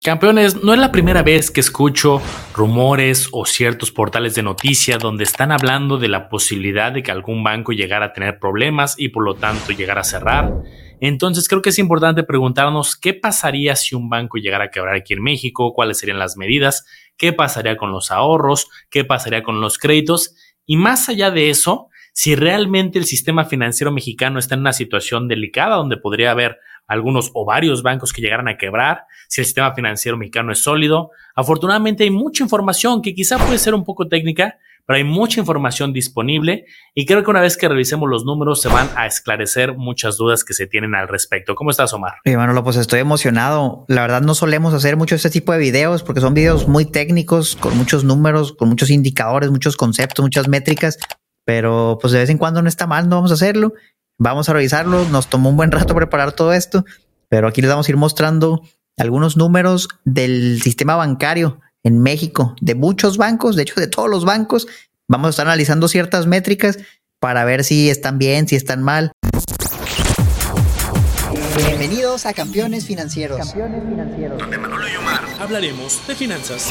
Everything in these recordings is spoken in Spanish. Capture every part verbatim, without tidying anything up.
Campeones, no es la primera vez que escucho rumores o ciertos portales de noticias donde están hablando de la posibilidad de que algún banco llegara a tener problemas y por lo tanto llegara a cerrar. Entonces creo que es importante preguntarnos qué pasaría si un banco llegara a quebrar aquí en México, cuáles serían las medidas, qué pasaría con los ahorros, qué pasaría con los créditos y más allá de eso, si realmente el sistema financiero mexicano está en una situación delicada donde podría haber algunos o varios bancos que llegaran a quebrar, si el sistema financiero mexicano es sólido. Afortunadamente hay mucha información que quizá puede ser un poco técnica, pero hay mucha información disponible y creo que una vez que revisemos los números se van a esclarecer muchas dudas que se tienen al respecto. ¿Cómo estás, Omar? Y Manolo, pues estoy emocionado. La verdad no solemos hacer mucho este tipo de videos porque son videos muy técnicos, con muchos números, con muchos indicadores, muchos conceptos, muchas métricas, pero pues de vez en cuando no está mal, no vamos a hacerlo. Vamos a revisarlo. Nos tomó un buen rato preparar todo esto, pero aquí les vamos a ir mostrando algunos números del sistema bancario en México, de muchos bancos, de hecho de todos los bancos. Vamos a estar analizando ciertas métricas para ver si están bien, si están mal. Bienvenidos a Campeones Financieros. Campeones Financieros. Donde Manolo y Omar hablaremos de finanzas.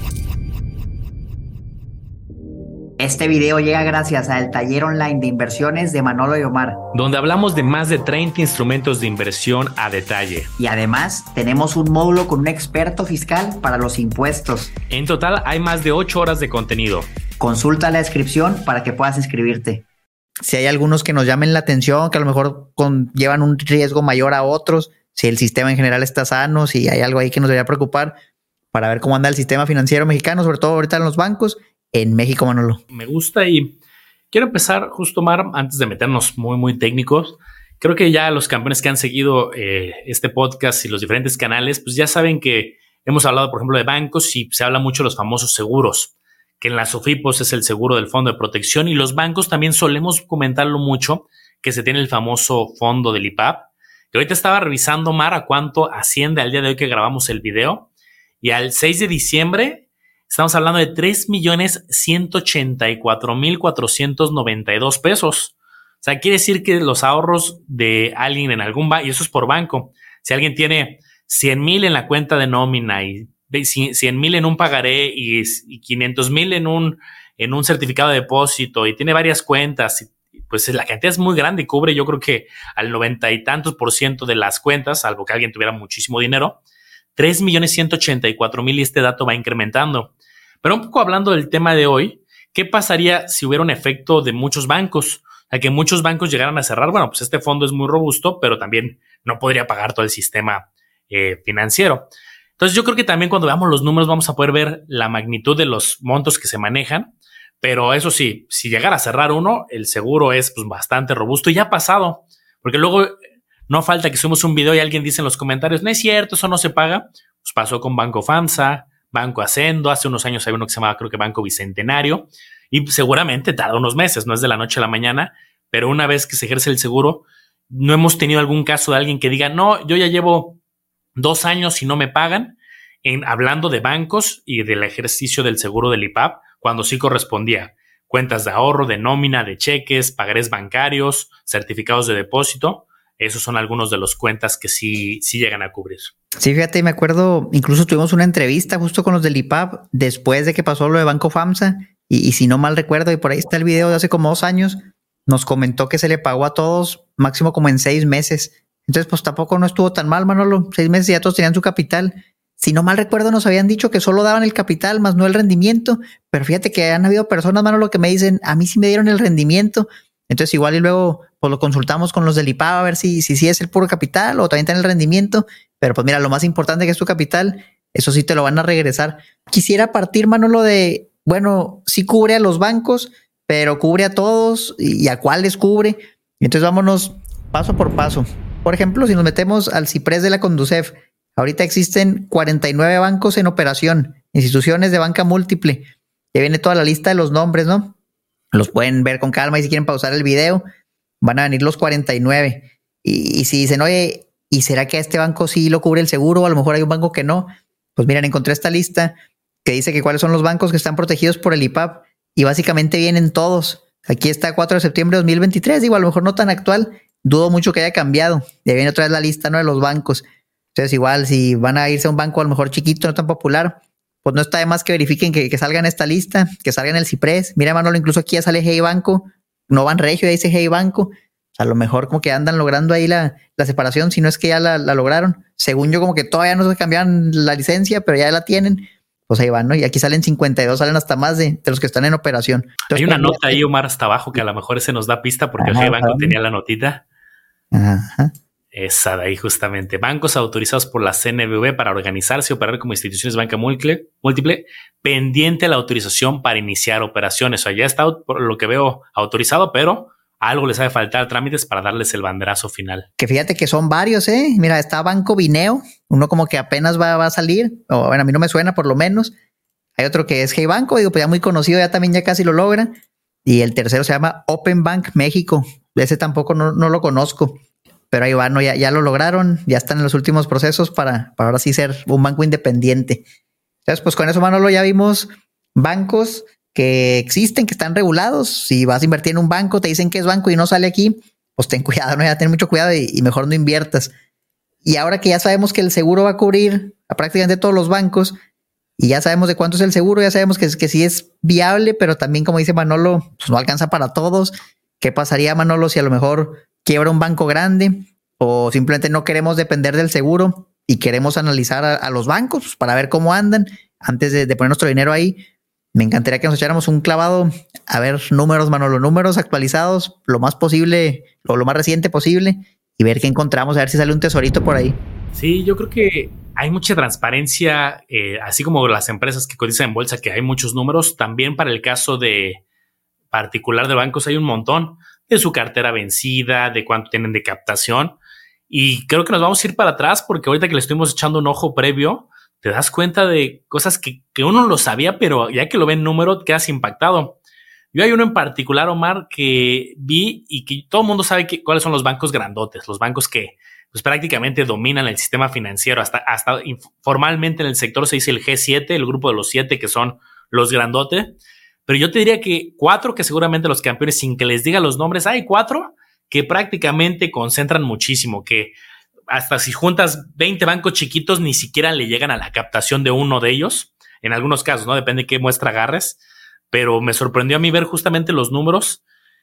Este video llega gracias al taller online de inversiones de Manolo y Omar, donde hablamos de más de treinta instrumentos de inversión a detalle. Y además tenemos un módulo con un experto fiscal para los impuestos. En total hay más de ocho horas de contenido. Consulta la descripción para que puedas inscribirte. Si hay algunos que nos llamen la atención, que a lo mejor con, llevan un riesgo mayor a otros, si el sistema en general está sano, si hay algo ahí que nos debería preocupar, para ver cómo anda el sistema financiero mexicano, sobre todo ahorita en los bancos, en México, Manolo. Me gusta y quiero empezar justo, Omar, antes de meternos muy, muy técnicos. Creo que ya los campeones que han seguido eh, este podcast y los diferentes canales, pues ya saben que hemos hablado, por ejemplo, de bancos y se habla mucho de los famosos seguros, que en las SOFIPOS es el seguro del Fondo de Protección y los bancos también solemos comentarlo mucho, que se tiene el famoso fondo del I P A B, que ahorita estaba revisando, Omar, a cuánto asciende al día de hoy que grabamos el video y al seis de diciembre estamos hablando de tres millones ciento ochenta y cuatro mil cuatrocientos noventa y dos pesos. O sea, quiere decir que los ahorros de alguien en algún banco, y eso es por banco, si alguien tiene cien mil en la cuenta de nómina y cien mil en un pagaré y, y quinientos mil en un, en un certificado de depósito y tiene varias cuentas, pues la cantidad es muy grande y cubre yo creo que al noventa y tantos por ciento de las cuentas, salvo que alguien tuviera muchísimo dinero, tres millones ciento ochenta y cuatro mil y este dato va incrementando. Pero un poco hablando del tema de hoy, ¿qué pasaría si hubiera un efecto de muchos bancos? A que muchos bancos llegaran a cerrar. Bueno, pues este fondo es muy robusto, pero también no podría pagar todo el sistema eh, financiero. Entonces yo creo que también cuando veamos los números vamos a poder ver la magnitud de los montos que se manejan. Pero eso sí, si llegara a cerrar uno, el seguro es pues, bastante robusto y ya ha pasado. Porque luego no falta que subamos un video y alguien dice en los comentarios, no es cierto, eso no se paga. Pues pasó con Banco FAMSA, Banco Hacendo, hace unos años había uno que se llamaba creo que Banco Bicentenario y seguramente tarda unos meses, no es de la noche a la mañana, pero una vez que se ejerce el seguro, no hemos tenido algún caso de alguien que diga, no, yo ya llevo dos años y no me pagan, en, hablando de bancos y del ejercicio del seguro del I P A B, cuando sí correspondía cuentas de ahorro, de nómina, de cheques, pagarés bancarios, certificados de depósito. Esos son algunos de los cuentas que sí, sí llegan a cubrir. Sí, fíjate, me acuerdo, incluso tuvimos una entrevista justo con los del I P A B después de que pasó lo de Banco FAMSA y, y si no mal recuerdo, y por ahí está el video de hace como dos años, nos comentó que se le pagó a todos máximo como en seis meses. Entonces, pues tampoco no estuvo tan mal, Manolo. Seis meses ya todos tenían su capital. Si no mal recuerdo, nos habían dicho que solo daban el capital más no el rendimiento. Pero fíjate que han habido personas, Manolo, que me dicen, a mí sí me dieron el rendimiento. Entonces igual y luego pues lo consultamos con los del I P A B a ver si, si, si es el puro capital o también tiene el rendimiento. Pero pues mira, lo más importante que es tu capital, eso sí te lo van a regresar. Quisiera partir, Manolo, de, bueno, sí cubre a los bancos, pero cubre a todos y a cuáles cubre. Entonces vámonos paso por paso. Por ejemplo, si nos metemos al Ciprés de la Conducef, ahorita existen cuarenta y nueve bancos en operación, instituciones de banca múltiple. Ya viene toda la lista de los nombres, ¿no? Los pueden ver con calma y si quieren pausar el video, van a venir los cuarenta y nueve. Y, y si dicen, oye, ¿y será que a este banco sí lo cubre el seguro? O a lo mejor hay un banco que no. Pues miren, encontré esta lista que dice que cuáles son los bancos que están protegidos por el I P A B y básicamente vienen todos. Aquí está cuatro de septiembre de dos mil veintitrés, digo, a lo mejor no tan actual, dudo mucho que haya cambiado. Y ahí viene otra vez la lista, ¿no?, de los bancos. Entonces igual si van a irse a un banco a lo mejor chiquito, no tan popular, pues no está de más que verifiquen que, que salga en esta lista, que salga en el Ciprés. Mira, Manolo, incluso aquí ya sale Hey Banco, no Ban Regio, ya dice Hey Banco. A lo mejor como que andan logrando ahí la, la separación, si no es que ya la, la lograron. Según yo, como que todavía no se cambiaron la licencia, pero ya la tienen. Pues ahí van, ¿no? Y aquí salen cincuenta y dos, salen hasta más de, de los que están en operación. Entonces, hay una nota ahí, Omar, hasta abajo, que a lo mejor ese nos da pista porque Ajá, el Banco tenía la notita. Ajá. Esa de ahí justamente. Bancos autorizados por la C N B V para organizarse y operar como instituciones de banca múltiple, múltiple pendiente la autorización para iniciar operaciones. O sea, ya está, por lo que veo, autorizado, pero algo les ha de faltar trámites para darles el banderazo final. Que fíjate que son varios, ¿eh? Mira, está Banco Bineo, uno como que apenas va, va a salir, o bueno, a mí no me suena por lo menos. Hay otro que es Hey Banco, digo, pues ya muy conocido, ya también ya casi lo logra. Y el tercero se llama Open Bank México. Ese tampoco no, no lo conozco, pero ahí van, ¿no? ya, ya lo lograron, ya están en los últimos procesos para, para ahora sí ser un banco independiente. Entonces, pues con eso, Manolo, ya vimos bancos que existen, que están regulados. Si vas a invertir en un banco, te dicen que es banco y no sale aquí, pues ten cuidado, ¿no? Ya ten mucho cuidado y, y mejor no inviertas. Y ahora que ya sabemos que el seguro va a cubrir a prácticamente todos los bancos y ya sabemos de cuánto es el seguro, ya sabemos que, que sí es viable, pero también, como dice Manolo, pues no alcanza para todos. ¿Qué pasaría, Manolo, si a lo mejor quiebra un banco grande o simplemente no queremos depender del seguro y queremos analizar a, a los bancos pues, para ver cómo andan antes de, de poner nuestro dinero ahí? Me encantaría que nos echáramos un clavado a ver números, Manolo, números actualizados lo más posible o lo más reciente posible y ver qué encontramos, a ver si sale un tesorito por ahí. Sí, yo creo que hay mucha transparencia, eh, así como las empresas que cotizan en bolsa, que hay muchos números, también para el caso de particular de bancos hay un montón de su cartera vencida, de cuánto tienen de captación, y creo que nos vamos a ir para atrás porque ahorita que le estuvimos echando un ojo previo, te das cuenta de cosas que, que uno lo sabía, pero ya que lo ve en número, quedas impactado. Yo hay uno en particular, Omar, que vi y que todo el mundo sabe que, cuáles son los bancos grandotes, los bancos que pues, prácticamente dominan el sistema financiero. Hasta, hasta formalmente en el sector se dice el G siete, el grupo de los siete que son los grandotes. Pero yo te diría que cuatro que seguramente los campeones, sin que les diga los nombres, hay cuatro que prácticamente concentran muchísimo, que hasta si juntas veinte bancos chiquitos, ni siquiera le llegan a la captación de uno de ellos. En algunos casos, ¿no? Depende de qué muestra agarres. Pero me sorprendió a mí ver justamente los números.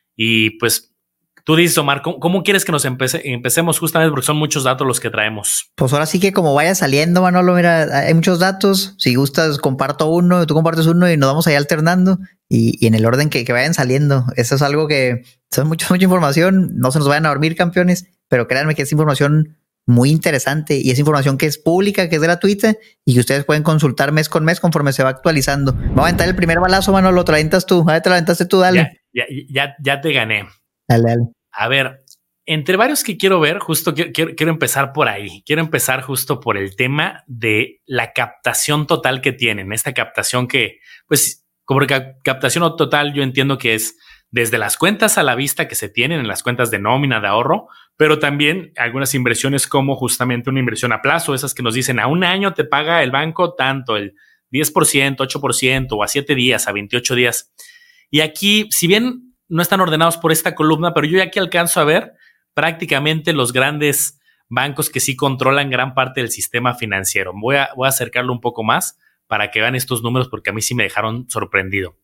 Y pues tú dices, Omar, ¿cómo, cómo quieres que nos empece, empecemos justamente? Porque son muchos datos los que traemos. Pues ahora sí que como vaya saliendo, Manolo, mira, hay muchos datos. Si gustas, comparto uno, tú compartes uno y nos vamos ahí alternando. Y, y en el orden que, que vayan saliendo. Eso es algo que son mucha, mucha información. No se nos vayan a dormir, campeones. Pero créanme que es información muy interesante y es información que es pública, que es gratuita y que ustedes pueden consultar mes con mes conforme se va actualizando. Vamos a aventar el primer balazo, Manolo, te lo aventas tú. A ver, te lo aventaste tú, dale. Ya, ya, ya, ya te gané. Dale, dale. A ver, entre varios que quiero ver, justo quiero, quiero, quiero empezar por ahí. Quiero empezar justo por el tema de la captación total que tienen. Esta captación que, pues, como captación total, yo entiendo que es desde las cuentas a la vista que se tienen en las cuentas de nómina, de ahorro, pero también algunas inversiones como justamente una inversión a plazo, esas que nos dicen a un año te paga el banco tanto, el diez por ciento, ocho por ciento o a siete días, a veintiocho días. Y aquí, si bien no están ordenados por esta columna, pero yo ya aquí alcanzo a ver prácticamente los grandes bancos que sí controlan gran parte del sistema financiero. Voy a, voy a acercarlo un poco más para que vean estos números porque a mí sí me dejaron sorprendido.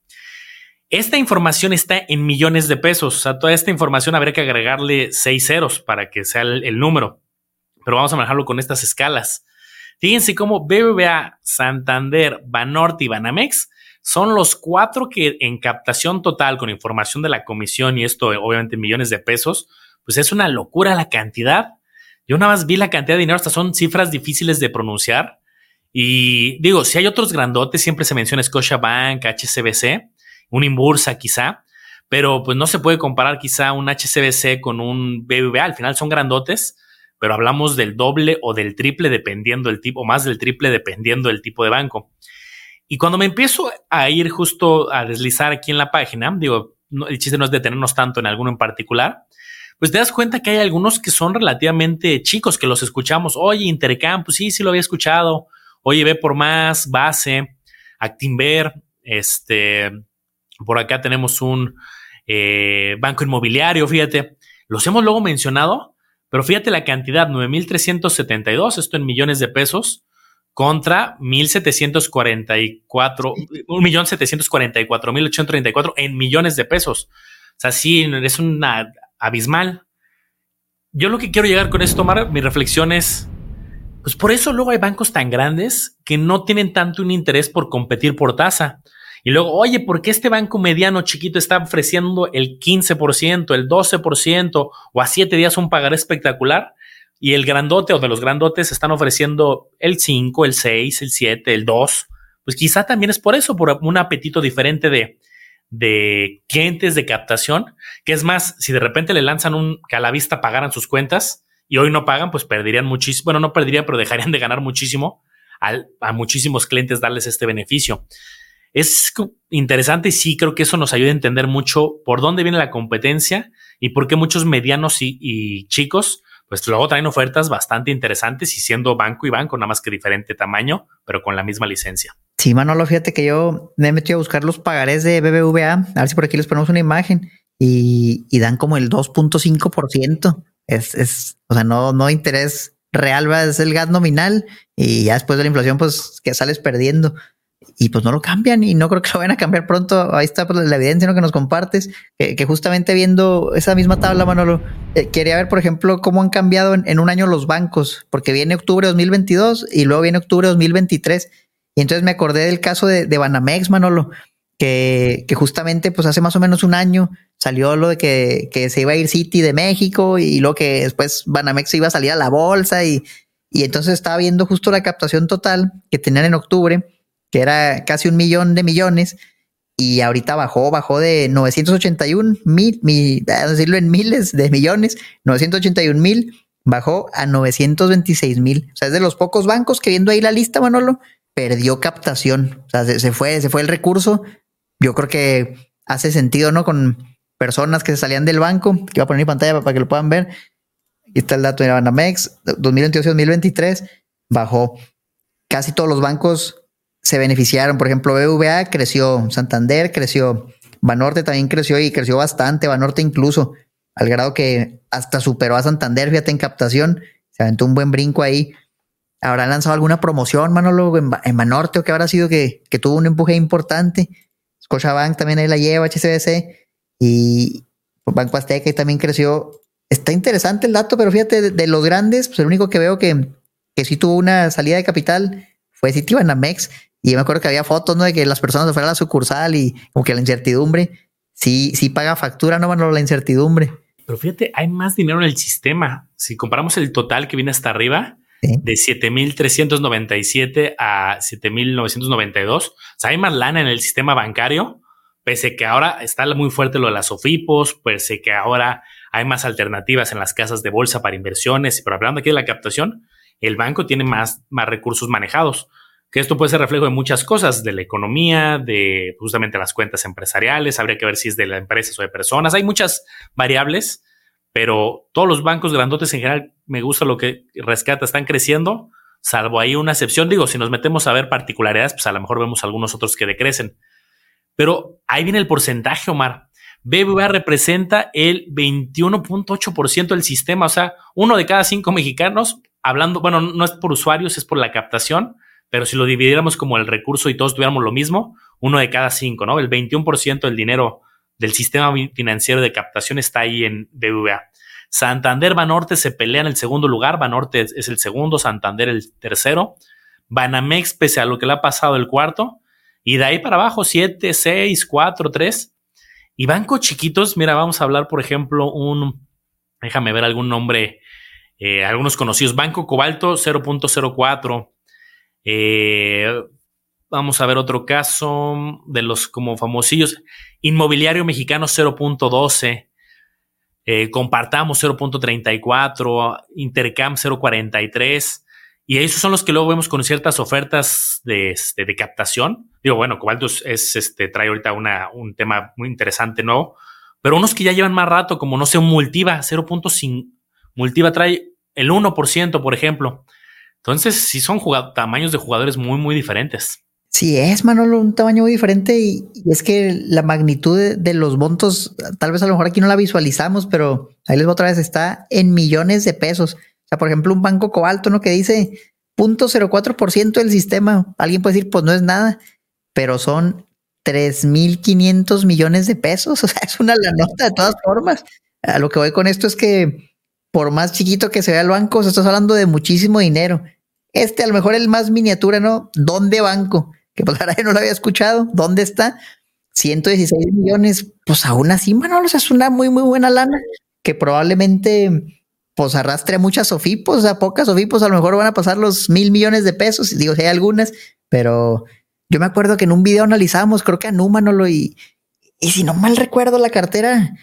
Esta información está en millones de pesos. O sea, toda esta información habría que agregarle seis ceros para que sea el, el número. Pero vamos a manejarlo con estas escalas. Fíjense cómo B B V A, Santander, Banorte y Banamex son los cuatro que en captación total con información de la comisión y esto obviamente en millones de pesos, pues es una locura la cantidad. Yo nada más vi la cantidad de dinero, hasta son cifras difíciles de pronunciar. Y digo, si hay otros grandotes, siempre se menciona Scotiabank, H S B C, un Inbursa quizá, pero pues no se puede comparar quizá un H S B C con un B B V A. Al final son grandotes, pero hablamos del doble o del triple dependiendo del tipo, o más del triple dependiendo del tipo de banco. Y cuando me empiezo a ir justo a deslizar aquí en la página, digo, no, el chiste no es detenernos tanto en alguno en particular, pues te das cuenta que hay algunos que son relativamente chicos, que los escuchamos. Oye, Intercampus, sí, sí lo había escuchado. Oye, Ve por Más, Base, Actinver, este... Por acá tenemos un eh, banco inmobiliario, fíjate. Los hemos luego mencionado, Pero fíjate la cantidad, nueve mil trescientos setenta y dos, esto en millones de pesos, contra mil setecientos cuarenta y cuatro, un millón setecientos cuarenta y cuatro mil ochocientos treinta y cuatro en millones de pesos. O sea, sí, es una abismal. Yo lo que quiero llegar con esto, Omar, mi reflexión es, pues por eso luego hay bancos tan grandes que no tienen tanto un interés por competir por tasa. Y luego, oye, ¿por qué este banco mediano chiquito está ofreciendo el quince por ciento, el doce por ciento o a siete días un pagaré espectacular? Y el grandote o de los grandotes están ofreciendo el cinco, el seis, el siete, el dos. Pues quizá también es por eso, por un apetito diferente de, de clientes de captación, que es más, si de repente le lanzan un que a la vista pagaran sus cuentas y hoy no pagan, pues perderían muchísimo, bueno, no perderían, pero dejarían de ganar muchísimo al, a muchísimos clientes darles este beneficio. Es interesante y sí creo que eso nos ayuda a entender mucho por dónde viene la competencia y por qué muchos medianos y, y chicos pues luego traen ofertas bastante interesantes y siendo banco y banco, nada más que diferente tamaño, pero con la misma licencia. Sí, Manolo, fíjate que yo me he metido a buscar los pagarés de B B V A, a ver si por aquí les ponemos una imagen y, y dan como el dos punto cinco por ciento. Es, es, o sea, no, no interés real, ¿verdad? Es el gas nominal y ya después de la inflación pues que sales perdiendo. Y pues no lo cambian y no creo que lo vayan a cambiar pronto. Ahí está pues, la evidencia, ¿no?, que nos compartes, que, que justamente viendo esa misma tabla, Manolo, eh, quería ver, por ejemplo, cómo han cambiado en, en un año los bancos, porque viene octubre de dos mil veintidós y luego viene octubre de dos mil veintitrés. Y entonces me acordé del caso de, de Banamex, Manolo, que, que justamente pues hace más o menos un año salió lo de que, que se iba a ir Citi de México y luego que después Banamex iba a salir a la bolsa y, y entonces estaba viendo justo la captación total que tenían en octubre, que era casi un millón de millones, y ahorita bajó, bajó de novecientos ochenta y un mil, mil, a decirlo en miles de millones, novecientos ochenta y un mil, bajó a novecientos veintiséis mil. O sea, es de los pocos bancos que viendo ahí la lista, Manolo, perdió captación. O sea, se, se fue, se fue el recurso. Yo creo que hace sentido, ¿no? Con personas que se salían del banco, que voy a poner mi pantalla para, para que lo puedan ver. Aquí está el dato de Banamex, dos mil veintidós y dos mil veintitrés, bajó. Casi todos los bancos se beneficiaron. Por ejemplo, B B V A creció, Santander creció, Banorte también creció y creció bastante, Banorte incluso, al grado que hasta superó a Santander, fíjate, en captación, se aventó un buen brinco ahí. ¿Habrán lanzado alguna promoción, Manolo, en, en Banorte o qué habrá sido que, que tuvo un empuje importante? Scotiabank también ahí la lleva, H S B C y Banco Azteca también creció. Está interesante el dato, pero fíjate, de, de los grandes, pues el único que veo que, que sí tuvo una salida de capital fue Citibanamex. Y yo me acuerdo que había fotos, ¿no?, de que las personas se fueran a la sucursal y como que la incertidumbre, sí, sí paga factura, ¿no, Manolo? La incertidumbre. Pero fíjate, hay más dinero en el sistema. Si comparamos el total que viene hasta arriba, ¿sí?, de siete mil trescientos noventa y siete a siete mil novecientos noventa y dos, o sea, hay más lana en el sistema bancario, pese que ahora está muy fuerte lo de las OFIPOS, pese que ahora hay más alternativas en las casas de bolsa para inversiones. Pero hablando aquí de la captación, el banco tiene más, más recursos manejados. Que esto puede ser reflejo de muchas cosas, de la economía, de justamente las cuentas empresariales. Habría que ver si es de las empresas o de personas. Hay muchas variables, pero todos los bancos grandotes en general, me gusta lo que rescata, están creciendo, salvo ahí una excepción. Digo, si nos metemos a ver particularidades, pues a lo mejor vemos algunos otros que decrecen. Pero ahí viene el porcentaje, Omar. B B V A representa el veintiuno punto ocho por ciento del sistema, o sea, uno de cada cinco mexicanos, hablando, bueno, no es por usuarios, es por la captación. Pero si lo dividiéramos como el recurso y todos tuviéramos lo mismo, uno de cada cinco, ¿no? El veintiuno por ciento del dinero del sistema financiero de captación está ahí en B B V A. Santander, Banorte se pelean el segundo lugar. Banorte es el segundo, Santander el tercero. Banamex, pese a lo que le ha pasado, el cuarto. Y de ahí para abajo, siete, seis, cuatro, tres. Y bancos chiquitos, mira, vamos a hablar, por ejemplo, un... Déjame ver algún nombre, eh, algunos conocidos. Banco Cobalto, cero punto cero cuatro. Eh, vamos a ver otro caso de los como famosillos. Inmobiliario Mexicano, cero punto doce. Eh, Compartamos, cero punto treinta y cuatro. Intercam, cero punto cuarenta y tres. Y esos son los que luego vemos con ciertas ofertas de, de, de captación. Digo, bueno, Cobalto es, es, este, trae ahorita una, un tema muy interesante nuevo. Pero unos que ya llevan más rato, como no sé, un Multiva, cero punto cinco. Multiva trae el uno por ciento, por ejemplo. Entonces, sí son jugado, tamaños de jugadores muy, muy diferentes. Sí, es, Manolo, un tamaño muy diferente y, y es que la magnitud de, de los montos, tal vez a lo mejor aquí no la visualizamos, pero ahí les voy otra vez, está en millones de pesos. O sea, por ejemplo, un banco Cobalto, ¿no? Que dice cero punto cero cuatro por ciento del sistema. Alguien puede decir, pues no es nada, pero son tres mil quinientos millones de pesos. O sea, es una la nota de todas formas. A lo que voy con esto es que por más chiquito que se vea el banco, se estás hablando de muchísimo dinero. Este a lo mejor el más miniatura, ¿no? ¿Dónde banco? Que pues ahora no lo había escuchado. ¿Dónde está? ciento dieciséis millones. Pues aún así, Manolo, o sea, es una muy, muy buena lana que probablemente pues arrastre a muchas Sofipos, o sea, pocas Sofipos a lo mejor van a pasar los mil millones de pesos. Digo, si hay algunas, pero yo me acuerdo que en un video analizábamos, creo que a Númanolo y, y si no mal recuerdo la cartera,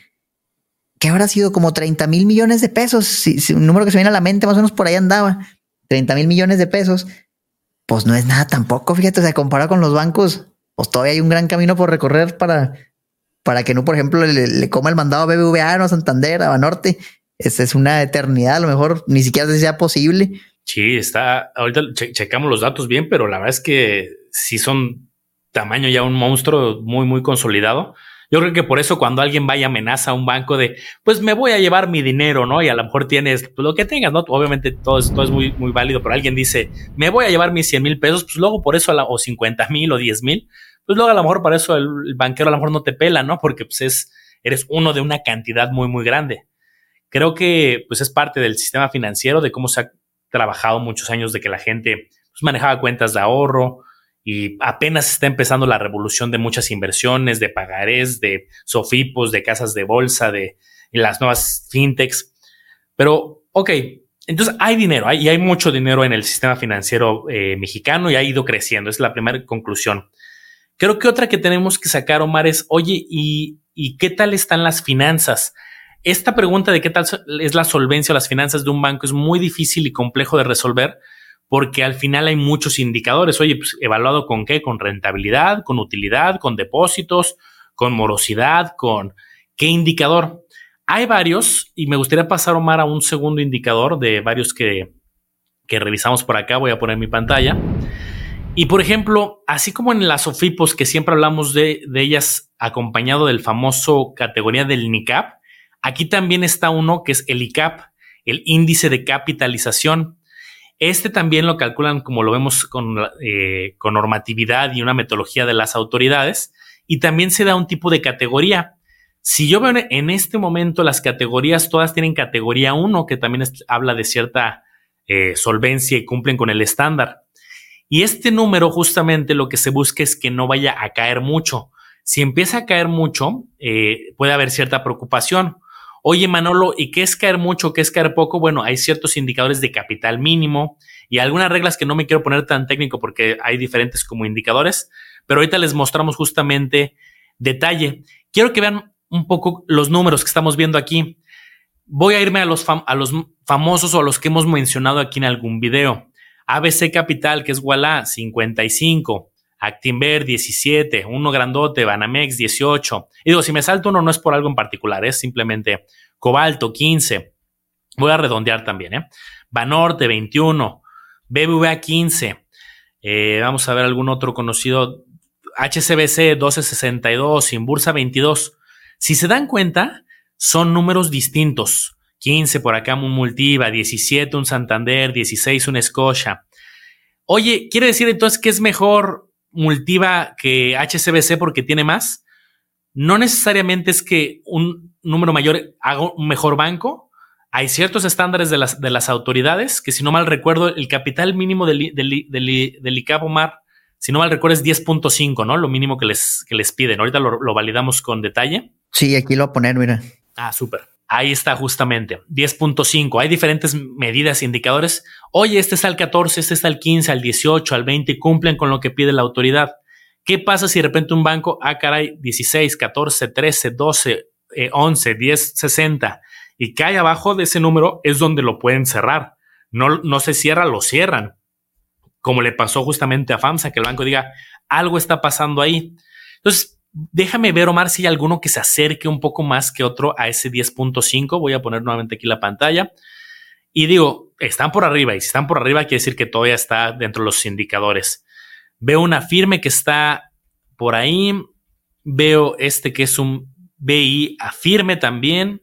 que habrá sido como treinta mil millones de pesos. Si, si un número que se viene a la mente, más o menos por ahí andaba, treinta mil millones de pesos. Pues no es nada tampoco, fíjate, o sea, comparado con los bancos, pues todavía hay un gran camino por recorrer para, para que no, por ejemplo, le, le coma el mandado a B B V A, no a Santander, a Banorte. Esa es una eternidad, a lo mejor ni siquiera sea posible. Sí, está, ahorita che- checamos los datos bien, pero la verdad es que sí son tamaño ya un monstruo muy, muy consolidado. Yo creo que por eso cuando alguien vaya amenaza a un banco de, pues me voy a llevar mi dinero, ¿no? Y a lo mejor tienes pues, lo que tengas, ¿no? Obviamente todo es, todo es muy, muy válido, pero alguien dice, me voy a llevar mis cien mil pesos, pues luego por eso, a la, o cincuenta mil o diez mil, pues luego a lo mejor para eso el, el banquero a lo mejor no te pela, ¿no? Porque pues es, eres uno de una cantidad muy, muy grande. Creo que pues es parte del sistema financiero, de cómo se ha trabajado muchos años, de que la gente pues, manejaba cuentas de ahorro, y apenas está empezando la revolución de muchas inversiones, de pagarés, de sofipos, de casas de bolsa, de las nuevas fintechs. Pero, ok, entonces hay dinero, hay, y hay mucho dinero en el sistema financiero eh, mexicano y ha ido creciendo. Es la primera conclusión. Creo que otra que tenemos que sacar, Omar, es, oye, ¿y, y qué tal están las finanzas? Esta pregunta de qué tal es la solvencia o las finanzas de un banco es muy difícil y complejo de resolver, porque al final hay muchos indicadores. Oye, pues evaluado con qué, con rentabilidad, con utilidad, con depósitos, con morosidad, con qué indicador. Hay varios y me gustaría pasar, Omar, a un segundo indicador de varios que, que revisamos por acá. Voy a poner mi pantalla. Y por ejemplo, así como en las Sofipos, que siempre hablamos de, de ellas acompañado del famoso categoría del N I C A P, aquí también está uno que es el I C A P, el índice de capitalización. Este también lo calculan, como lo vemos, con, eh, con normatividad y una metodología de las autoridades, y también se da un tipo de categoría. Si yo veo en este momento las categorías, todas tienen categoría uno, que también es, habla de cierta eh, solvencia y cumplen con el estándar. Y este número justamente lo que se busca es que no vaya a caer mucho. Si empieza a caer mucho, eh, puede haber cierta preocupación. Oye, Manolo, ¿y qué es caer mucho? ¿Qué es caer poco? Bueno, hay ciertos indicadores de capital mínimo y algunas reglas que no me quiero poner tan técnico porque hay diferentes como indicadores, pero ahorita les mostramos justamente detalle. Quiero que vean un poco los números que estamos viendo aquí. Voy a irme a los, fam- a los famosos o a los que hemos mencionado aquí en algún video. A B C Capital, que es Ualá, cincuenta y cinco. Actinver, diecisiete, uno grandote, Banamex, dieciocho. Y digo, si me salto uno no es por algo en particular, es simplemente Cobalto, quince. Voy a redondear también, ¿eh? Banorte, veintiuno. B B V A, quince. Eh, vamos a ver algún otro conocido. H S B C, doce sesenta y dos. Inbursa, veintidós. Si se dan cuenta, son números distintos. quince por acá un Multiva, diecisiete un Santander, dieciséis un Scotia. Oye, ¿quiere decir entonces que es mejor Multiva que H S B C porque tiene más? No necesariamente es que un número mayor haga un mejor banco. Hay ciertos estándares de las, de las autoridades que, si no mal recuerdo, el capital mínimo del, del, del, del I C A P, Omar, si no mal recuerdo, es diez punto cinco, ¿no? Lo mínimo que les, que les piden. Ahorita lo, lo validamos con detalle. Sí, aquí lo voy a poner, mira. Ah, súper. Ahí está justamente, diez punto cinco. Hay diferentes medidas e indicadores. Oye, este está al catorce, este está al quince, al dieciocho, al veinte, cumplen con lo que pide la autoridad. ¿Qué pasa si de repente un banco, ah, caray, dieciséis, catorce, trece, doce, eh, once, diez, sesenta, y cae abajo de ese número? Es donde lo pueden cerrar. No, no se cierra, lo cierran. Como le pasó justamente a FAMSA, que el banco diga, algo está pasando ahí. Entonces, déjame ver, Omar, si hay alguno que se acerque un poco más que otro a ese diez punto cinco. Voy a poner nuevamente aquí la pantalla. Y digo, están por arriba. Y si están por arriba, quiere decir que todavía está dentro de los indicadores. Veo una Afirme que está por ahí. Veo este que es un B I Afirme también.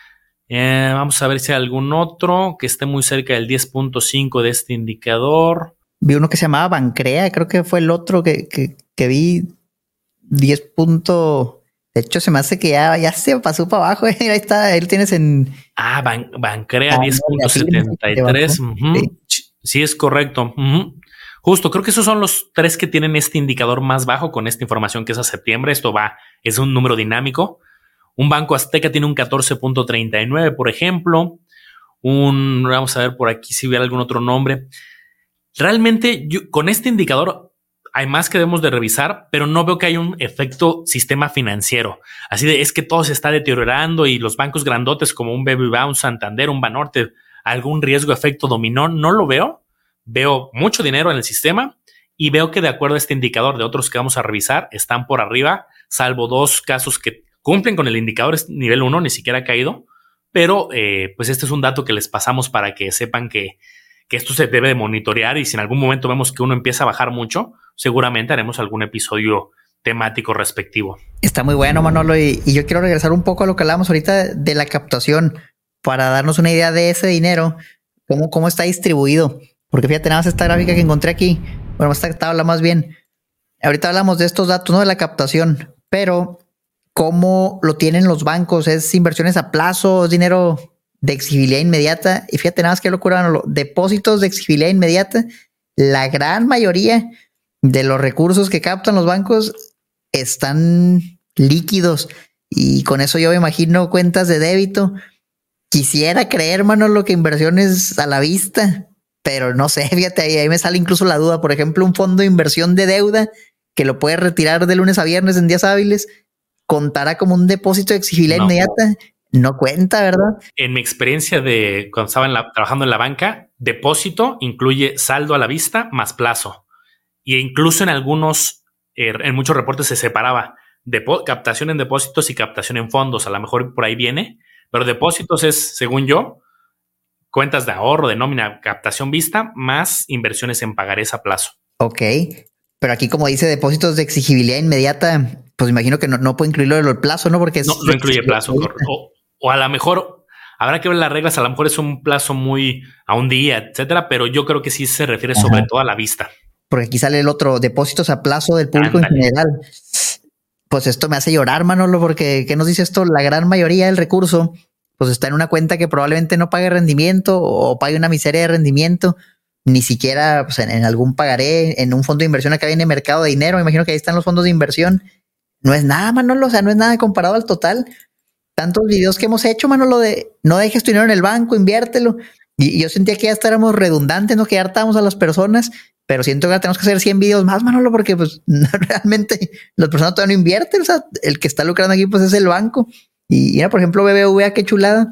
Eh, vamos a ver si hay algún otro que esté muy cerca del diez punto cinco de este indicador. Vi uno que se llamaba Bancrea, creo que fue el otro que, que, que vi diez punto. De hecho, se me hace que ya, ya se pasó para abajo. Eh. Ahí está, ahí lo tienes en. Ah, Ban Bancrea Ah, diez punto setenta y tres. no, uh-huh. Sí. sí, es correcto. Uh-huh. Justo, creo que esos son los tres que tienen este indicador más bajo con esta información que es a septiembre. Esto va, es un número dinámico. Un Banco Azteca tiene un catorce punto treinta y nueve, por ejemplo. Un, vamos a ver por aquí si hubiera algún otro nombre. Realmente, yo, con este indicador hay más que debemos de revisar, pero no veo que haya un efecto sistema financiero. Así de, es que todo se está deteriorando y los bancos grandotes como un B B V A, un Santander, un Banorte, algún riesgo, efecto dominó, no lo veo. Veo mucho dinero en el sistema y veo que de acuerdo a este indicador de otros que vamos a revisar, están por arriba, salvo dos casos que cumplen con el indicador nivel uno, ni siquiera ha caído, pero eh, pues este es un dato que les pasamos para que sepan que, que esto se debe de monitorear y si en algún momento vemos que uno empieza a bajar mucho, seguramente haremos algún episodio temático respectivo. Está muy bueno, Manolo, y, y yo quiero regresar un poco a lo que hablábamos ahorita de la captación para darnos una idea de ese dinero, cómo, cómo está distribuido. Porque fíjate, nada más esta gráfica que encontré aquí, bueno, esta tabla más bien. Ahorita hablamos de estos datos, no de la captación, pero cómo lo tienen los bancos, es inversiones a plazo, es dinero de exigibilidad inmediata. Y fíjate, nada más que locura, Manolo, depósitos de exigibilidad inmediata. La gran mayoría de los recursos que captan los bancos están líquidos. Y con eso yo me imagino cuentas de débito. Quisiera creer, Manolo, que inversiones a la vista. Pero no sé, fíjate, ahí, ahí me sale incluso la duda. Por ejemplo, un fondo de inversión de deuda que lo puedes retirar de lunes a viernes en días hábiles, ¿contará como un depósito de exigibilidad no. inmediata? No cuenta, ¿verdad? En mi experiencia de cuando estaba en la, trabajando en la banca, depósito incluye saldo a la vista más plazo. Y incluso en algunos, eh, en muchos reportes se separaba depo- captación en depósitos y captación en fondos. A lo mejor por ahí viene, pero depósitos es, según yo, cuentas de ahorro, de nómina, captación vista, más inversiones en pagarés a plazo. Ok, pero aquí como dice depósitos de exigibilidad inmediata, pues imagino que no, no puede incluirlo en el plazo, ¿no? Porque es no, no incluye plazo. O, o a lo mejor, habrá que ver las reglas, a lo mejor es un plazo muy a un día, etcétera, pero yo creo que sí se refiere Ajá. sobre todo a la vista. Porque aquí sale el otro, depósitos a plazo del público Ándale. En general. Pues esto me hace llorar, Manolo, porque ¿qué nos dice esto? La gran mayoría del recurso pues está en una cuenta que probablemente no pague rendimiento o pague una miseria de rendimiento, ni siquiera pues, en, en algún pagaré, en un fondo de inversión acá viene mercado de dinero, me imagino que ahí están los fondos de inversión. No es nada, Manolo, o sea, no es nada comparado al total. Tantos videos que hemos hecho, Manolo, de no dejes tu dinero en el banco, inviértelo. Y, y yo sentía que ya estábamos redundantes, no que ya hartábamos a las personas, pero siento que tenemos que hacer cien videos más, Manolo, porque pues no, realmente las personas todavía no invierten, o sea, el que está lucrando aquí pues es el banco. Y mira, por ejemplo, B B V A, qué chulada.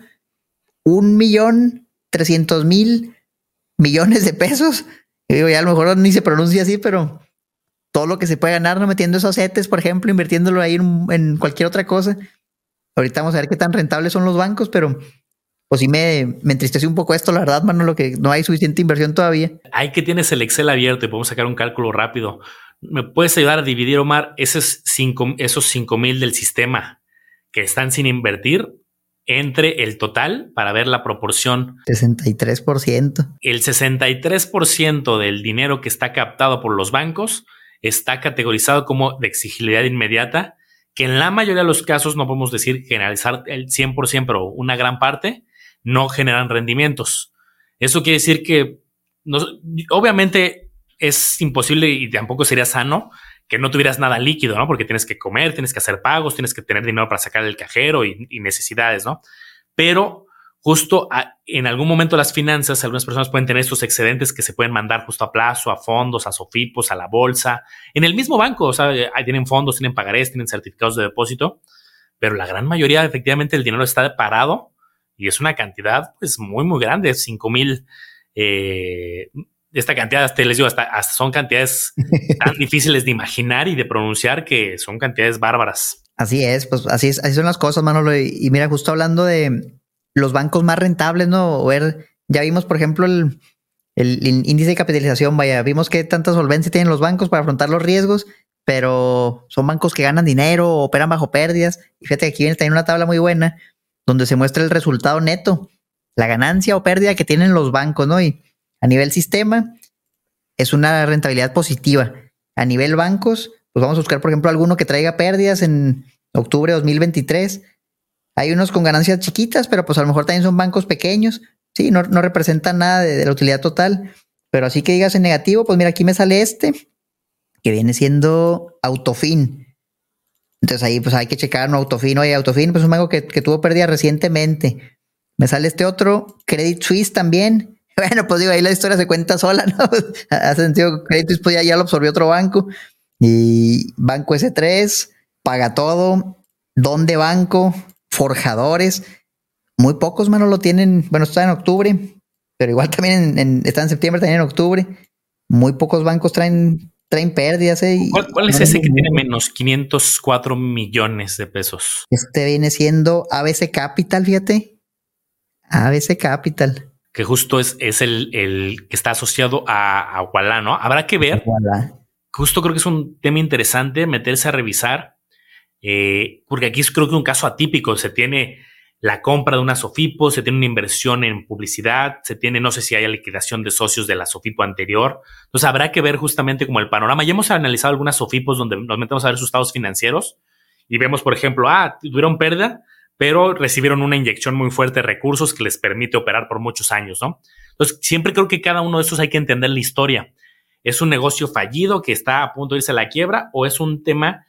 Un millón trescientos mil millones de pesos. Y digo, ya a lo mejor ni se pronuncia así, pero todo lo que se puede ganar, no metiendo esos C E T Es, por ejemplo, invirtiéndolo ahí en, en cualquier otra cosa. Ahorita vamos a ver qué tan rentables son los bancos, pero pues sí me, me entristece un poco esto, la verdad, Manolo, que no hay suficiente inversión todavía. Ahí que tienes el Excel abierto y podemos sacar un cálculo rápido. ¿Me puedes ayudar a dividir, Omar, esos cinco, esos cinco mil del sistema que están sin invertir entre el total para ver la proporción? sesenta y tres por ciento. El sesenta y tres por ciento del dinero que está captado por los bancos está categorizado como de exigibilidad inmediata, que en la mayoría de los casos, no podemos decir generalizar el cien por ciento, pero una gran parte no generan rendimientos. Eso quiere decir que no, obviamente es imposible y tampoco sería sano que no tuvieras nada líquido, ¿no? Porque tienes que comer, tienes que hacer pagos, tienes que tener dinero para sacar el cajero y, y necesidades, ¿no? Pero justo a, en algún momento las finanzas, algunas personas pueden tener estos excedentes que se pueden mandar justo a plazo, a fondos, a sofipos, a la bolsa, en el mismo banco, o sea, ahí tienen fondos, tienen pagarés, tienen certificados de depósito, pero la gran mayoría efectivamente el dinero está parado y es una cantidad pues muy, muy grande, cinco mil, eh, esta cantidad, te les digo, hasta, hasta son cantidades tan difíciles de imaginar y de pronunciar que son cantidades bárbaras. Así es, pues así es, así son las cosas, Manolo. Y, y mira, justo hablando de los bancos más rentables, ¿no? O ver, ya vimos, por ejemplo, el, el índice de capitalización, vaya, vimos que tanta solvencia tienen los bancos para afrontar los riesgos, pero son bancos que ganan dinero, operan bajo pérdidas. Y fíjate que aquí viene también una tabla muy buena donde se muestra el resultado neto, la ganancia o pérdida que tienen los bancos, ¿no? Y a nivel sistema es una rentabilidad positiva. A nivel bancos, pues vamos a buscar, por ejemplo, alguno que traiga pérdidas en octubre de dos mil veintitrés. Hay unos con ganancias chiquitas, pero pues a lo mejor también son bancos pequeños. Sí, no, no representan nada de, de la utilidad total. Pero así que digas en negativo, pues mira, aquí me sale este, que viene siendo Autofin. Entonces ahí pues hay que checar, ¿no? Autofin, oye, Autofin, pues un banco que, que tuvo pérdida recientemente. Me sale este otro, Credit Suisse también. Bueno, pues digo, ahí la historia se cuenta sola, ¿no? Hace sentido, Credit Suisse pues ya, ya lo absorbió otro banco. Y Banco ese tres, Paga Todo, Don de Banco, Forjadores. Muy pocos, mano, lo tienen. Bueno, está en octubre, pero igual también en, en, está en septiembre, también en octubre. Muy pocos bancos traen, traen pérdidas. ¿eh? ¿Cuál, cuál es ese que tiene menos quinientos cuatro millones de pesos? Este viene siendo A B C Capital, fíjate. A B C Capital. Que justo es, es el, el que está asociado a, a Ualá, ¿no? Habrá que ver. Ualá. Justo creo que es un tema interesante meterse a revisar, eh, porque aquí es creo que un caso atípico. Se tiene la compra de una Sofipo, se tiene una inversión en publicidad, se tiene, no sé si haya liquidación de socios de la Sofipo anterior. Entonces habrá que ver justamente como el panorama. Ya hemos analizado algunas Sofipos donde nos metemos a ver sus estados financieros y vemos, por ejemplo, ah, tuvieron pérdida, pero recibieron una inyección muy fuerte de recursos que les permite operar por muchos años, ¿no? Entonces siempre creo que cada uno de estos hay que entender la historia. ¿Es un negocio fallido que está a punto de irse a la quiebra o es un tema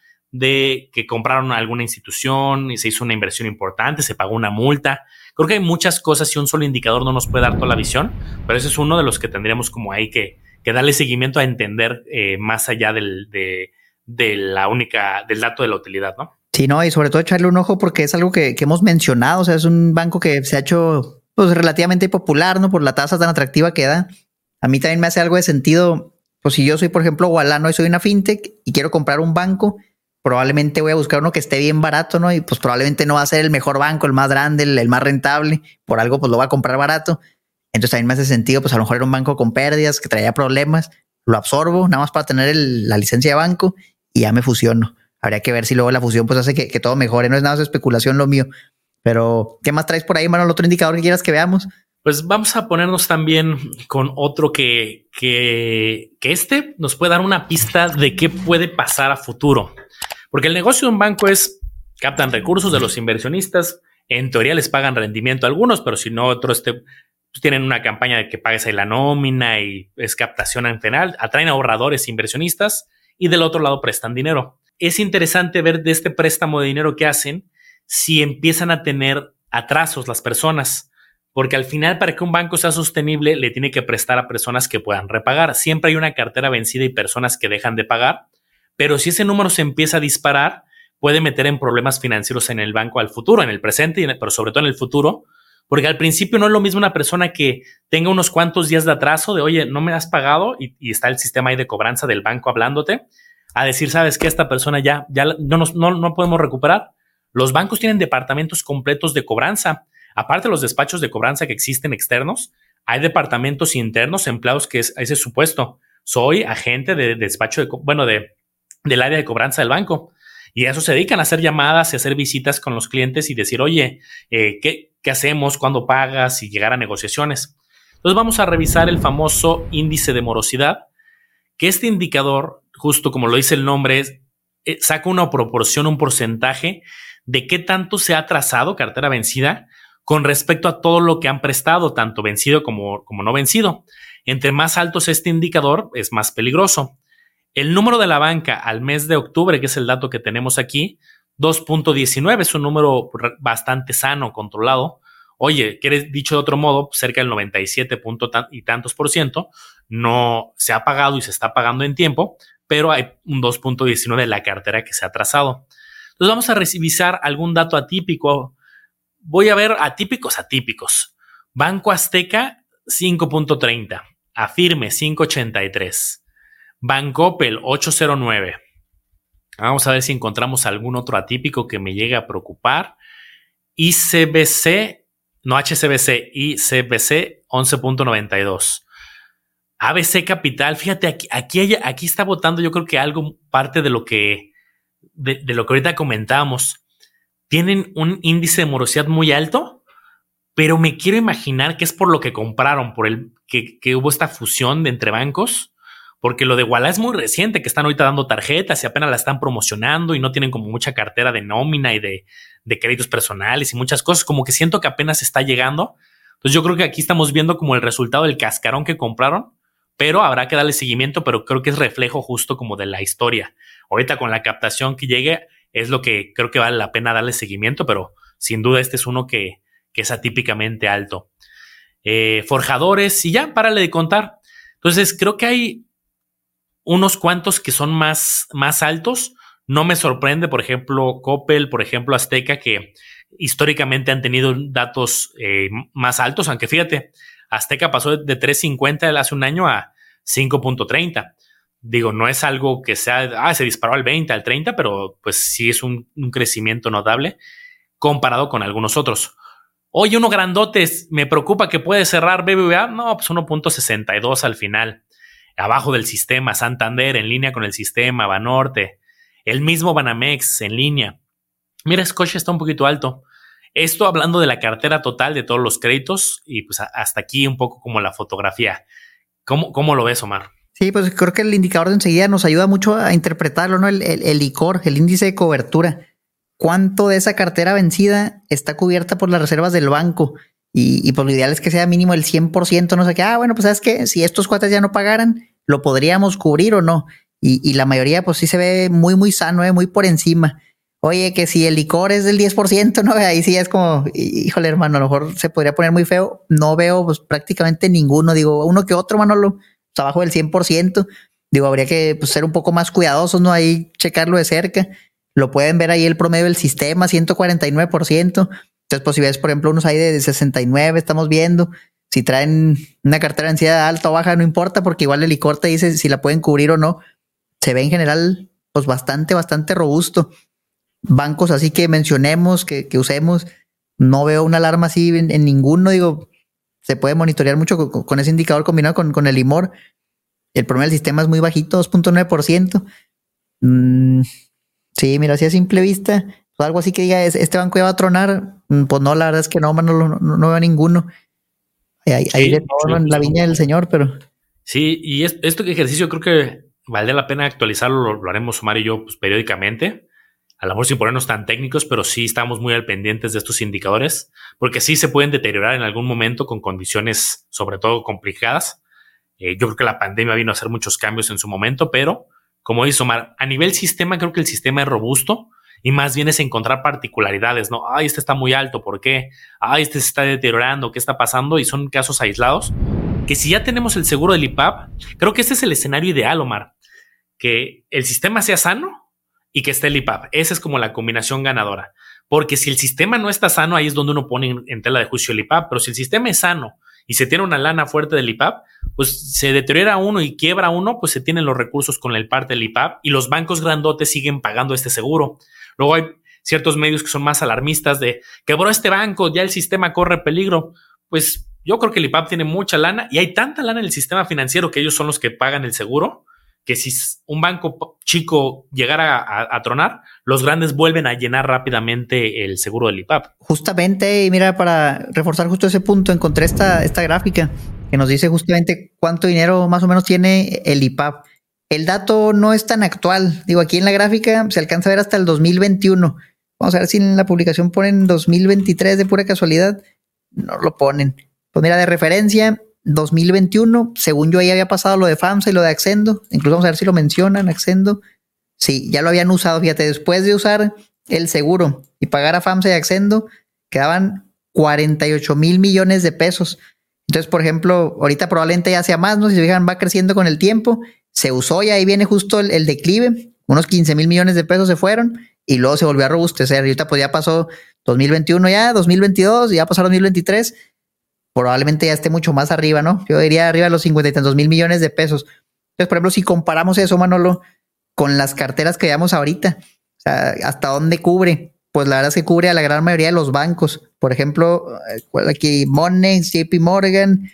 de que compraron alguna institución y se hizo una inversión importante, se pagó una multa? Creo que hay muchas cosas y un solo indicador no nos puede dar toda la visión, pero ese es uno de los que tendríamos como ahí que, que darle seguimiento a entender eh, más allá del, de, de la única, del dato de la utilidad, ¿no? Sí, no, y sobre todo echarle un ojo porque es algo que, que hemos mencionado. O sea, es un banco que se ha hecho pues relativamente popular, ¿no? Por la tasa tan atractiva que da. A mí también me hace algo de sentido. Pues si yo soy, por ejemplo, Ualá, ¿no? Y soy una fintech y quiero comprar un banco, probablemente voy a buscar uno que esté bien barato, ¿no? Y pues probablemente no va a ser el mejor banco, el más grande, el, el más rentable. Por algo, pues lo va a comprar barato. Entonces también me hace sentido, pues a lo mejor era un banco con pérdidas, que traía problemas. Lo absorbo, nada más para tener el, la licencia de banco y ya me fusiono. Habría que ver si luego la fusión pues hace que, que todo mejore. No es nada de especulación lo mío. Pero, ¿qué más traes por ahí, mano? ¿El otro indicador que quieras que veamos? Pues vamos a ponernos también con otro que, que, que este nos puede dar una pista de qué puede pasar a futuro. Porque el negocio de un banco es, captan recursos de los inversionistas, en teoría les pagan rendimiento a algunos, pero si no, otros te, pues tienen una campaña de que pagues ahí la nómina y es captación en general, atraen ahorradores inversionistas y del otro lado prestan dinero. Es interesante ver de este préstamo de dinero que hacen si empiezan a tener atrasos las personas. Porque al final, para que un banco sea sostenible, le tiene que prestar a personas que puedan repagar. Siempre hay una cartera vencida y personas que dejan de pagar, pero si ese número se empieza a disparar, puede meter en problemas financieros en el banco al futuro, en el presente, pero sobre todo en el futuro, porque al principio no es lo mismo una persona que tenga unos cuantos días de atraso de, oye, no me has pagado, y, y está el sistema ahí de cobranza del banco hablándote, a decir, ¿sabes qué? Esta persona ya, ya no, nos, no, no podemos recuperar. Los bancos tienen departamentos completos de cobranza. Aparte de los despachos de cobranza que existen externos, hay departamentos internos, empleados que es ese supuesto. Soy agente de, de despacho, de, bueno, de, del área de cobranza del banco. Y a eso se dedican, a hacer llamadas y hacer visitas con los clientes y decir, oye, eh, ¿qué, ¿qué hacemos? ¿Cuándo pagas? Y llegar a negociaciones. Entonces vamos a revisar el famoso índice de morosidad, que este indicador, justo como lo dice el nombre, es, eh, saca una proporción, un porcentaje de qué tanto se ha atrasado cartera vencida con respecto a todo lo que han prestado, tanto vencido como, como no vencido. Entre más alto es este indicador, es más peligroso. El número de la banca al mes de octubre, que es el dato que tenemos aquí, dos punto diecinueve, es un número bastante sano, controlado. Oye, que dicho de otro modo, cerca del noventa y siete punto y tantos por ciento no se ha pagado y se está pagando en tiempo, pero hay un dos punto diecinueve de la cartera que se ha atrasado. Entonces vamos a revisar algún dato atípico. Voy a ver atípicos, atípicos. Banco Azteca, cinco punto treinta. Afirme, cinco punto ochenta y tres. Bancoppel, ocho punto cero nueve. Vamos a ver si encontramos algún otro atípico que me llegue a preocupar. I C B C, no H C B C, I C B C, once punto noventa y dos. A B C Capital, fíjate, aquí, aquí, aquí está votando, yo creo que algo, parte de lo que, de, de lo que ahorita comentábamos. Tienen un índice de morosidad muy alto, pero me quiero imaginar que es por lo que compraron, por el que, que hubo esta fusión de entre bancos, porque lo de Ualá es muy reciente, que están ahorita dando tarjetas y apenas la están promocionando y no tienen como mucha cartera de nómina y de, de créditos personales y muchas cosas, como que siento que apenas está llegando. Entonces yo creo que aquí estamos viendo como el resultado del cascarón que compraron, pero habrá que darle seguimiento, pero creo que es reflejo justo como de la historia. Ahorita con la captación que llegue es lo que creo que vale la pena darle seguimiento, pero sin duda este es uno que, que es atípicamente alto. Eh, forjadores y ya, párale de contar. Entonces creo que hay unos cuantos que son más, más altos. No me sorprende, por ejemplo, Coppel, por ejemplo, Azteca, que históricamente han tenido datos eh, más altos, aunque fíjate, Azteca pasó de tres cincuenta hace un año a cinco punto treinta. Digo, no es algo que sea, ah, se disparó al veinte, al treinta, pero pues sí es un, un crecimiento notable comparado con algunos otros. Oye, uno grandote, me preocupa que puede cerrar B B V A. No, pues uno punto sesenta y dos al final. Abajo del sistema, Santander en línea con el sistema, Banorte, el mismo Banamex en línea. Mira, Scotia está un poquito alto. Esto hablando de la cartera total de todos los créditos y pues hasta aquí un poco como la fotografía. ¿Cómo, cómo lo ves, Omar? Sí, pues creo que el indicador de enseguida nos ayuda mucho a interpretarlo, ¿no? El, el, el I C O R, el índice de cobertura. ¿Cuánto de esa cartera vencida está cubierta por las reservas del banco? Y, y pues lo ideal es que sea mínimo el cien por ciento, no sé qué. Ah, bueno, pues sabes que si estos cuates ya no pagaran, lo podríamos cubrir o no. Y, y la mayoría pues sí se ve muy, muy sano, ¿eh? Muy por encima. Oye, que si el licor es del diez por ciento, ¿no? Ahí sí es como, híjole, hermano, a lo mejor se podría poner muy feo. No veo pues prácticamente ninguno. Digo, uno que otro, Manolo, pues, abajo del cien por ciento. Digo, habría que pues, ser un poco más cuidadosos, ¿no? Ahí checarlo de cerca. Lo pueden ver ahí el promedio del sistema, ciento cuarenta y nueve por ciento. Entonces, pues si ves, por ejemplo, unos ahí de sesenta y nueve, estamos viendo. Si traen una cartera de ansiedad alta o baja, no importa, porque igual el licor te dice si la pueden cubrir o no. Se ve en general, pues bastante, bastante robusto. Bancos así que mencionemos, que, que usemos, no veo una alarma así en, en ninguno. Digo, se puede monitorear mucho con, con ese indicador combinado con, con el I M O R. El promedio del sistema es muy bajito, dos punto nueve por ciento. Mm, sí, mira, así a simple vista, pues algo así que diga, este banco ya va a tronar. Pues no, la verdad es que no, no, no, no veo ninguno. Hay, hay sí, de todo, ¿no? En la viña del señor, pero... Sí, y es, esto que ejercicio creo que valdría la pena actualizarlo, lo, lo haremos Omar y yo pues, periódicamente. A lo mejor sin ponernos tan técnicos, pero sí estamos muy al pendientes de estos indicadores, porque sí se pueden deteriorar en algún momento con condiciones, sobre todo complicadas. Eh, yo creo que la pandemia vino a hacer muchos cambios en su momento, pero como dice Omar, a nivel sistema creo que el sistema es robusto y más bien es encontrar particularidades, ¿no? Ay, este está muy alto, ¿por qué? Ay, este se está deteriorando, ¿qué está pasando? Y son casos aislados que si ya tenemos el seguro del I P A P, creo que este es el escenario ideal, Omar, que el sistema sea sano y que esté el I P A P. Esa es como la combinación ganadora. Porque si el sistema no está sano, ahí es donde uno pone en, en tela de juicio el I P A P. Pero si el sistema es sano y se tiene una lana fuerte del I P A P, pues se deteriora uno y quiebra uno, pues se tienen los recursos con el parte del I P A P y los bancos grandotes siguen pagando este seguro. Luego hay ciertos medios que son más alarmistas de quebró este banco, ya el sistema corre peligro. Pues yo creo que el I P A P tiene mucha lana y hay tanta lana en el sistema financiero que ellos son los que pagan el seguro, que si un banco chico llegara a, a, a tronar, los grandes vuelven a llenar rápidamente el seguro del I P A P. Justamente, y mira, para reforzar justo ese punto, encontré esta, esta gráfica que nos dice justamente cuánto dinero más o menos tiene el I P A P. El dato no es tan actual. Digo, aquí en la gráfica se alcanza a ver hasta el dos mil veintiuno. Vamos a ver si en la publicación ponen dos mil veintitrés de pura casualidad. No lo ponen. Pues mira, de referencia, dos mil veintiuno, según yo ahí había pasado lo de FAMSA y lo de Accendo. Incluso vamos a ver si lo mencionan, Accendo. Sí, ya lo habían usado. Fíjate, después de usar el seguro y pagar a FAMSA y Accendo, quedaban cuarenta y ocho mil millones de pesos. Entonces, por ejemplo, ahorita probablemente ya sea más, ¿no? Si se fijan, va creciendo con el tiempo. Se usó y ahí viene justo el, el declive. Unos quince mil millones de pesos se fueron y luego se volvió a robustecer. Y ahorita pues ya pasó dos mil veintiuno ya, dos mil veintidós, ya pasó dos mil veintitrés. Probablemente ya esté mucho más arriba, ¿no? Yo diría arriba de los cincuenta y tantos mil millones de pesos. Entonces, por ejemplo, si comparamos eso, Manolo, con las carteras que llevamos ahorita, o sea, ¿hasta dónde cubre? Pues la verdad es que cubre a la gran mayoría de los bancos. Por ejemplo, aquí Monex, J P Morgan,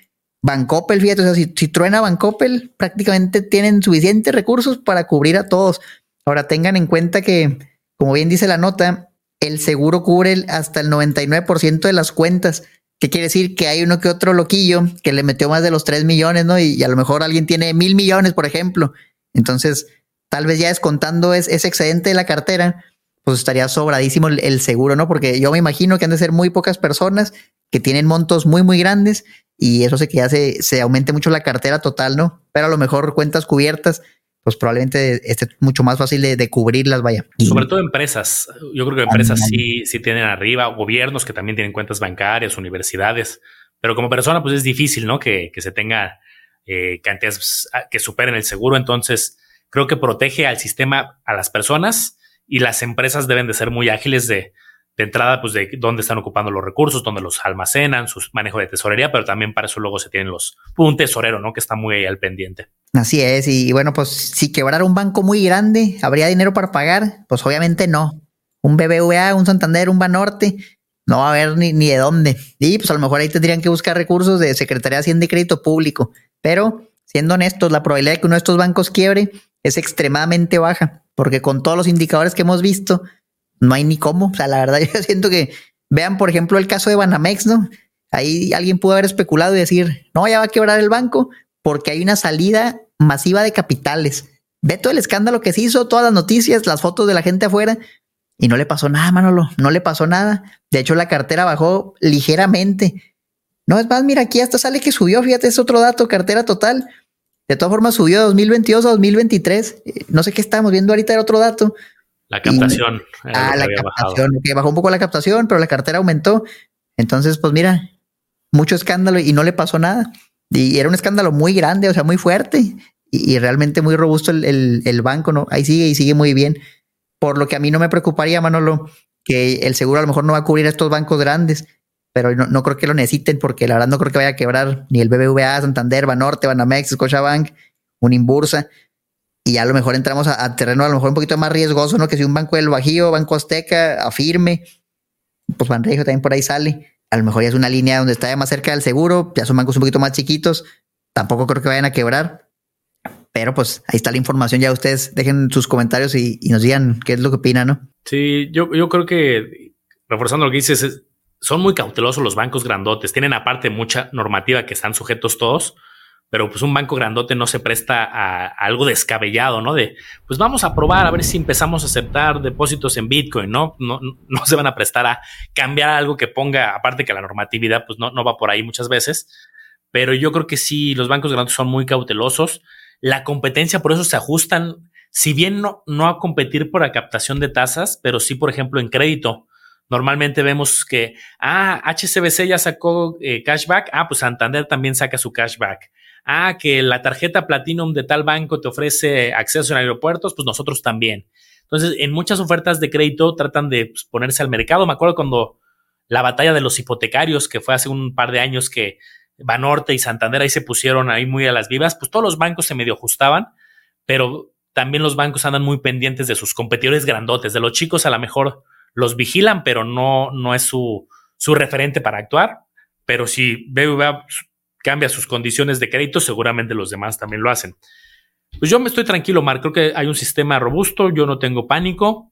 Bancoppel, fíjate, o sea, si, si truena Bancoppel, prácticamente tienen suficientes recursos para cubrir a todos. Ahora tengan en cuenta que, como bien dice la nota, el seguro cubre hasta el noventa y nueve por ciento de las cuentas. ¿Qué quiere decir? Que hay uno que otro loquillo que le metió más de los tres millones, ¿no? Y, y a lo mejor alguien tiene mil millones, por ejemplo. Entonces, tal vez ya descontando es, ese excedente de la cartera, pues estaría sobradísimo el, el seguro, ¿no? Porque yo me imagino que han de ser muy pocas personas que tienen montos muy, muy grandes y eso hace que ya se, se aumente mucho la cartera total, ¿no? Pero a lo mejor cuentas cubiertas, pues probablemente esté mucho más fácil de, de cubrirlas, vaya. Y sobre todo empresas. Yo creo que empresas ah, sí, sí tienen arriba, gobiernos que también tienen cuentas bancarias, universidades, pero como persona pues es difícil, ¿no? Que, que se tenga eh, cantidades que superen el seguro. Entonces creo que protege al sistema, a las personas, y las empresas deben de ser muy ágiles de, de entrada, pues de dónde están ocupando los recursos, dónde los almacenan, su manejo de tesorería, pero también para eso luego se tienen los, un tesorero, ¿no? Que está muy ahí al pendiente. Así es, y bueno, pues si quebrara un banco muy grande, ¿habría dinero para pagar? Pues obviamente no. Un B B V A, un Santander, un Banorte, no va a haber ni, ni de dónde. Y pues a lo mejor ahí tendrían que buscar recursos de Secretaría de Hacienda y Crédito Público. Pero, siendo honestos, la probabilidad de que uno de estos bancos quiebre es extremadamente baja, porque con todos los indicadores que hemos visto, no hay ni cómo. O sea, la verdad yo siento que, vean por ejemplo el caso de Banamex, ¿no? Ahí alguien pudo haber especulado y decir, no, ya va a quebrar el banco, porque hay una salida masiva de capitales. Ve todo el escándalo que se hizo, todas las noticias, las fotos de la gente afuera, y no le pasó nada, Manolo, no le pasó nada. De hecho, la cartera bajó ligeramente. No, es más, mira, aquí hasta sale que subió, fíjate, es otro dato, cartera total. De todas formas, subió de dos mil veintidós a dos mil veintitrés. No sé qué estábamos viendo ahorita, era otro dato. La captación. Y, ah, la captación, que bajó un poco la captación, pero la cartera aumentó. Entonces, pues mira, mucho escándalo y no le pasó nada. Y era un escándalo muy grande, o sea, muy fuerte y, y realmente muy robusto el, el, el banco, ¿no? Ahí sigue y sigue muy bien. Por lo que a mí no me preocuparía, Manolo, que el seguro a lo mejor no va a cubrir a estos bancos grandes, pero no, no creo que lo necesiten porque la verdad no creo que vaya a quebrar ni el B B V A, Santander, Banorte, Banamex, Scotiabank, Unimbursa. Y ya a lo mejor entramos a, a terreno a lo mejor un poquito más riesgoso, ¿no? Que si un banco del Bajío, Banco Azteca, Afirme, pues Banregio también por ahí sale. A lo mejor ya es una línea donde está ya más cerca del seguro, ya son bancos un poquito más chiquitos, tampoco creo que vayan a quebrar, pero pues ahí está la información, ya ustedes dejen sus comentarios y, y nos digan qué es lo que opinan, ¿no? Sí, yo, yo creo que, reforzando lo que dices, es, son muy cautelosos los bancos grandotes, tienen aparte mucha normativa que están sujetos todos, pero pues un banco grandote no se presta a, a algo descabellado, ¿no? De, pues vamos a probar a ver si empezamos a aceptar depósitos en Bitcoin, ¿no? No, no se van a prestar a cambiar algo que ponga, aparte que la normatividad pues no, no va por ahí muchas veces, pero yo creo que sí, los bancos grandes son muy cautelosos. La competencia, por eso se ajustan, si bien no, no a competir por la captación de tasas, pero sí, por ejemplo, en crédito. Normalmente vemos que, ah, H S B C ya sacó eh, cashback, ah, pues Santander también saca su cashback. Ah, que la tarjeta Platinum de tal banco te ofrece acceso en aeropuertos, pues nosotros también. Entonces, en muchas ofertas de crédito tratan de pues, ponerse al mercado. Me acuerdo cuando la batalla de los hipotecarios, que fue hace un par de años que Banorte y Santander ahí se pusieron ahí muy a las vivas, pues todos los bancos se medio ajustaban, pero también los bancos andan muy pendientes de sus competidores grandotes. De los chicos a lo mejor los vigilan, pero no, no es su, su referente para actuar. Pero si B B V A cambia sus condiciones de crédito, seguramente los demás también lo hacen. Pues yo me estoy tranquilo, Marc. Creo que hay un sistema robusto, yo no tengo pánico.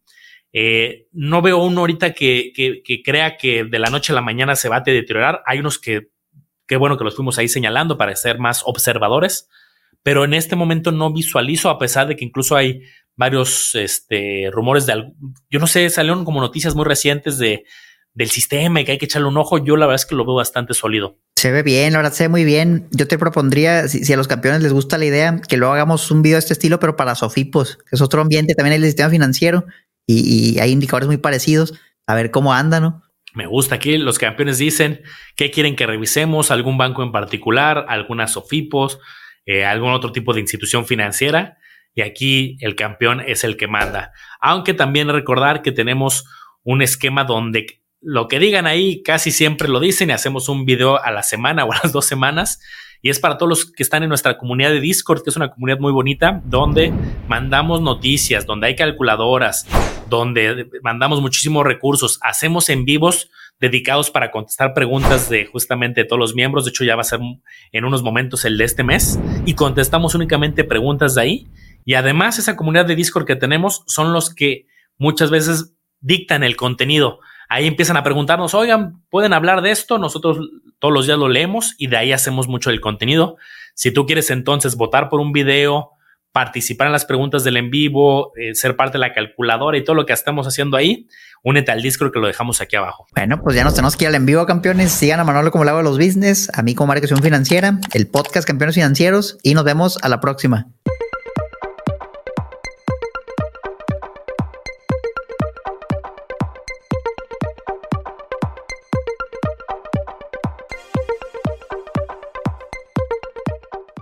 Eh, no veo uno ahorita que, que, que crea que de la noche a la mañana se va a deteriorar. Hay unos que, qué bueno que los fuimos ahí señalando para ser más observadores, pero en este momento no visualizo, a pesar de que incluso hay varios este, rumores de, yo no sé, salieron como noticias muy recientes de del sistema y que hay que echarle un ojo. Yo la verdad es que lo veo bastante sólido. Se ve bien, la verdad se ve muy bien. Yo te propondría, si, si a los campeones les gusta la idea, que luego hagamos un video de este estilo, pero para Sofipos, que es otro ambiente, también hay el sistema financiero y, y hay indicadores muy parecidos, a ver cómo anda, ¿no? Me gusta. Aquí los campeones dicen qué quieren que revisemos, algún banco en particular, algunas Sofipos, eh, algún otro tipo de institución financiera, y aquí el campeón es el que manda. Aunque también recordar que tenemos un esquema donde lo que digan ahí casi siempre lo dicen y hacemos un video a la semana o a las dos semanas, y es para todos los que están en nuestra comunidad de Discord, que es una comunidad muy bonita, donde mandamos noticias, donde hay calculadoras, donde mandamos muchísimos recursos, hacemos en vivos dedicados para contestar preguntas de justamente todos los miembros. De hecho, ya va a ser en unos momentos el de este mes y contestamos únicamente preguntas de ahí. Y además, esa comunidad de Discord que tenemos son los que muchas veces dictan el contenido. Ahí empiezan a preguntarnos, oigan, ¿pueden hablar de esto? Nosotros todos los días lo leemos y de ahí hacemos mucho del contenido. Si tú quieres entonces votar por un video, participar en las preguntas del en vivo, eh, ser parte de la calculadora y todo lo que estamos haciendo ahí, únete al Discord que lo dejamos aquí abajo. Bueno, pues ya nos tenemos que ir al en vivo, campeones. Sigan a Manolo como el agua de los business, a mí como Marketing Financiera, el podcast Campeones Financieros y nos vemos a la próxima.